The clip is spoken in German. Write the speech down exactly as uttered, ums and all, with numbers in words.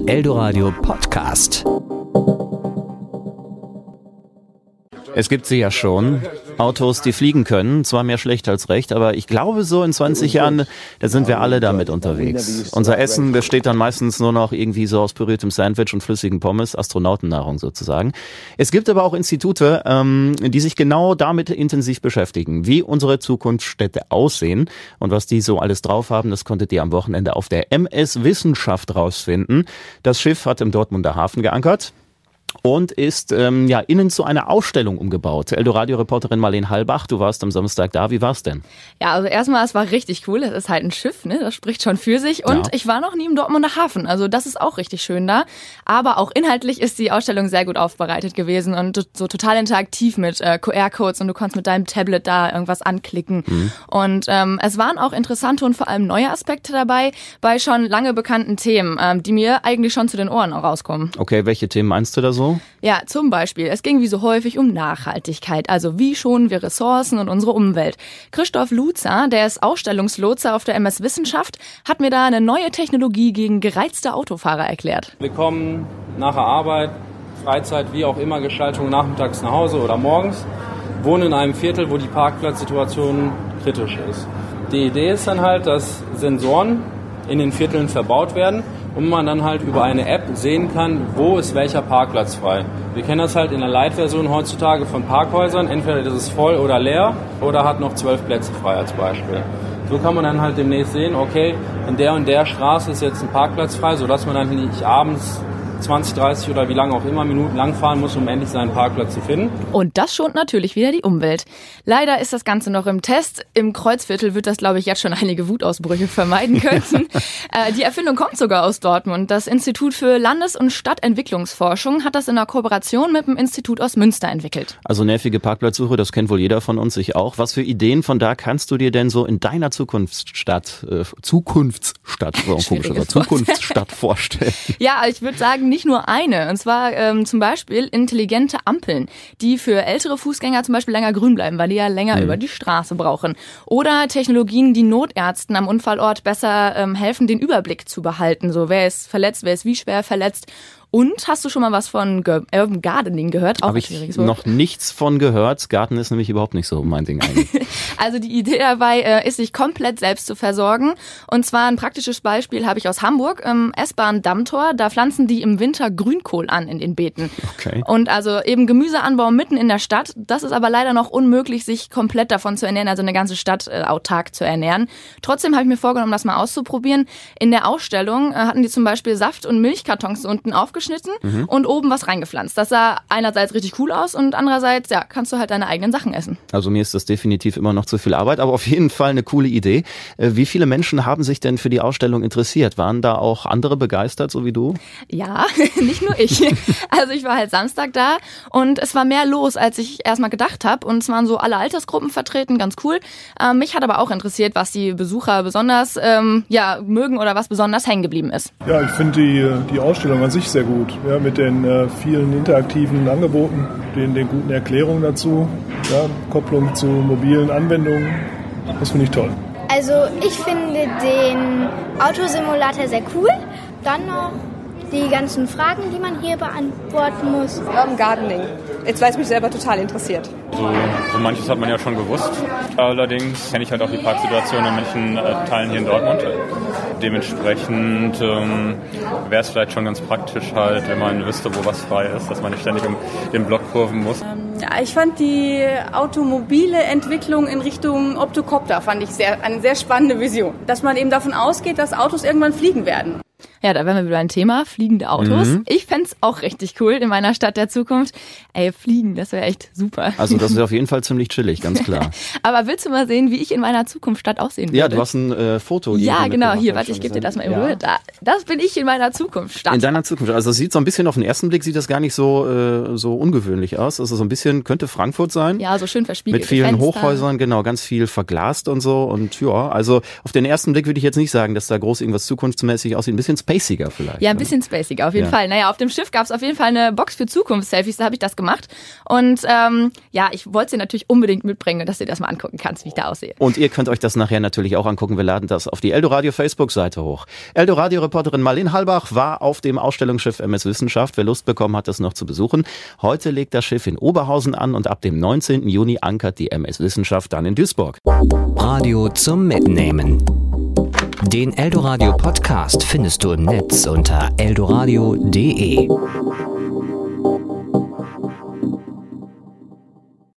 Eldoradio Podcast. Es gibt sie ja schon, Autos, die fliegen können, zwar mehr schlecht als recht, aber ich glaube so in zwanzig Jahren, da sind wir alle damit unterwegs. Unser Essen besteht dann meistens nur noch irgendwie so aus püriertem Sandwich und flüssigen Pommes, Astronautennahrung sozusagen. Es gibt aber auch Institute, ähm, die sich genau damit intensiv beschäftigen, wie unsere Zukunftsstädte aussehen und was die so alles drauf haben, das konntet ihr am Wochenende auf der M S Wissenschaft rausfinden. Das Schiff hat im Dortmunder Hafen geankert und ist ähm, ja innen zu einer Ausstellung umgebaut. Eldoradio-Reporterin Marlene Hallbach, du warst am Samstag da. Wie war's denn? Ja, also erstmal, es war richtig cool. Es ist halt ein Schiff, ne? Das spricht schon für sich. Und ja. Ich war noch nie im Dortmunder Hafen. Also das ist auch richtig schön da. Aber auch inhaltlich ist die Ausstellung sehr gut aufbereitet gewesen und so total interaktiv mit äh, Q R-Codes und du konntest mit deinem Tablet da irgendwas anklicken. Mhm. Und ähm, es waren auch interessante und vor allem neue Aspekte dabei bei schon lange bekannten Themen, ähm, die mir eigentlich schon zu den Ohren auch rauskommen. Okay, welche Themen meinst du da so? Ja, zum Beispiel, es ging wie so häufig um Nachhaltigkeit, also wie schonen wir Ressourcen und unsere Umwelt. Christoph Luzer, der ist Ausstellungslotse auf der M S Wissenschaft, hat mir da eine neue Technologie gegen gereizte Autofahrer erklärt. Wir kommen nach der Arbeit, Freizeit, wie auch immer, Gestaltung nachmittags nach Hause oder morgens, wohnen in einem Viertel, wo die Parkplatzsituation kritisch ist. Die Idee ist dann halt, dass Sensoren in den Vierteln verbaut werden und man dann halt über eine App sehen kann, wo ist welcher Parkplatz frei. Wir kennen das halt in der Light-Version heutzutage von Parkhäusern, entweder das ist voll oder leer oder hat noch zwölf Plätze frei als Beispiel. So kann man dann halt demnächst sehen, okay, in der und der Straße ist jetzt ein Parkplatz frei, sodass man dann nicht abends zwanzig, dreißig oder wie lange auch immer Minuten lang fahren muss, um endlich seinen Parkplatz zu finden. Und das schont natürlich wieder die Umwelt. Leider ist das Ganze noch im Test. Im Kreuzviertel wird das, glaube ich, jetzt schon einige Wutausbrüche vermeiden können. äh, die Erfindung kommt sogar aus Dortmund. Das Institut für Landes- und Stadtentwicklungsforschung hat das in einer Kooperation mit dem Institut aus Münster entwickelt. Also nervige Parkplatzsuche, das kennt wohl jeder von uns, ich auch. Was für Ideen von da kannst du dir denn so in deiner Zukunftsstadt, äh, Zukunftsstadt, so ein komischer Zukunftsstadt vorstellen? Ja, ich würde sagen, nicht nur eine. Und zwar ähm, zum Beispiel intelligente Ampeln, die für ältere Fußgänger zum Beispiel länger grün bleiben, weil die ja länger mhm. über die Straße brauchen. Oder Technologien, die Notärzten am Unfallort besser ähm, helfen, den Überblick zu behalten. So, wer ist verletzt, wer ist wie schwer verletzt. Und hast du schon mal was von Urban Gardening gehört? Habe ich noch nichts von gehört. Garten ist nämlich überhaupt nicht so mein Ding eigentlich. Also die Idee dabei äh, ist, sich komplett selbst zu versorgen. Und zwar ein praktisches Beispiel habe ich aus Hamburg. Im S-Bahn Dammtor, da pflanzen die im Winter Grünkohl an in den Beeten. Okay. Und also eben Gemüseanbau mitten in der Stadt. Das ist aber leider noch unmöglich, sich komplett davon zu ernähren, also eine ganze Stadt äh, autark zu ernähren. Trotzdem habe ich mir vorgenommen, das mal auszuprobieren. In der Ausstellung äh, hatten die zum Beispiel Saft- und Milchkartons unten aufgeschnitten. Mhm. Und oben was reingepflanzt. Das sah einerseits richtig cool aus und andererseits, ja, kannst du halt deine eigenen Sachen essen. Also mir ist das definitiv immer noch zu viel Arbeit, aber auf jeden Fall eine coole Idee. Wie viele Menschen haben sich denn für die Ausstellung interessiert? Waren da auch andere begeistert, so wie du? Ja, nicht nur ich. Also ich war halt Samstag da und es war mehr los, als ich erstmal gedacht habe. Und es waren so alle Altersgruppen vertreten, ganz cool. Ähm, mich hat aber auch interessiert, was die Besucher besonders ähm, ja, mögen oder was besonders hängen geblieben ist. Ja, ich finde die, die Ausstellung an sich sehr gut, ja, mit den äh, vielen interaktiven Angeboten, den, den guten Erklärungen dazu, ja, Kopplung zu mobilen Anwendungen, das finde ich toll. Also ich finde den Autosimulator sehr cool, dann noch die ganzen Fragen, die man hier beantworten muss. Urban Gardening, jetzt weil es mich selber total interessiert. So, so manches hat man ja schon gewusst. Allerdings kenne ich halt auch die Parksituation in manchen äh, Teilen hier in Dortmund. Dementsprechend ähm, wäre es vielleicht schon ganz praktisch halt, wenn man wüsste, wo was frei ist, dass man nicht ständig um den Block kurven muss. Ähm, ja, ich fand die automobile Entwicklung in Richtung Optocopter fand ich sehr, eine sehr spannende Vision. Dass man eben davon ausgeht, dass Autos irgendwann fliegen werden. Ja, da wären wir wieder ein Thema, fliegende Autos. Mhm. Ich fänd's auch richtig cool in meiner Stadt der Zukunft. Ey, fliegen, das wäre echt super. Also das ist auf jeden Fall ziemlich chillig, ganz klar. Aber willst du mal sehen, wie ich in meiner Zukunftsstadt aussehen würde? Ja, du hast ein äh, Foto. Ja, genau, hier, warte, ich gebe dir das mal in Ruhe. Da, das bin ich in meiner Zukunftsstadt. In deiner Zukunft. Also es sieht so ein bisschen, auf den ersten Blick sieht das gar nicht so äh, so ungewöhnlich aus. Also so ein bisschen, könnte Frankfurt sein. Ja, so schön verspiegelt. Mit vielen Fenster. Hochhäusern, genau, ganz viel verglast und so. Und ja, also auf den ersten Blick würde ich jetzt nicht sagen, dass da groß irgendwas zukunftsmäßig aussieht. Ein bisschen Space spaciger vielleicht. Ja, ein bisschen spaciger, auf jeden ja. Fall. Naja, auf dem Schiff gab es auf jeden Fall eine Box für Zukunftsselfies, da habe ich das gemacht. Und ähm, ja, ich wollte sie natürlich unbedingt mitbringen, dass du dir das mal angucken kannst, wie ich da aussehe. Und ihr könnt euch das nachher natürlich auch angucken. Wir laden das auf die Eldoradio Facebook-Seite hoch. Eldoradio-Reporterin Marlene Halbach war auf dem Ausstellungsschiff M S Wissenschaft. Wer Lust bekommen hat, das noch zu besuchen. Heute legt das Schiff in Oberhausen an und ab dem neunzehnten Juni ankert die M S Wissenschaft dann in Duisburg. Radio zum Mitnehmen. Den Eldoradio Podcast findest du im Netz unter eldoradio punkt de.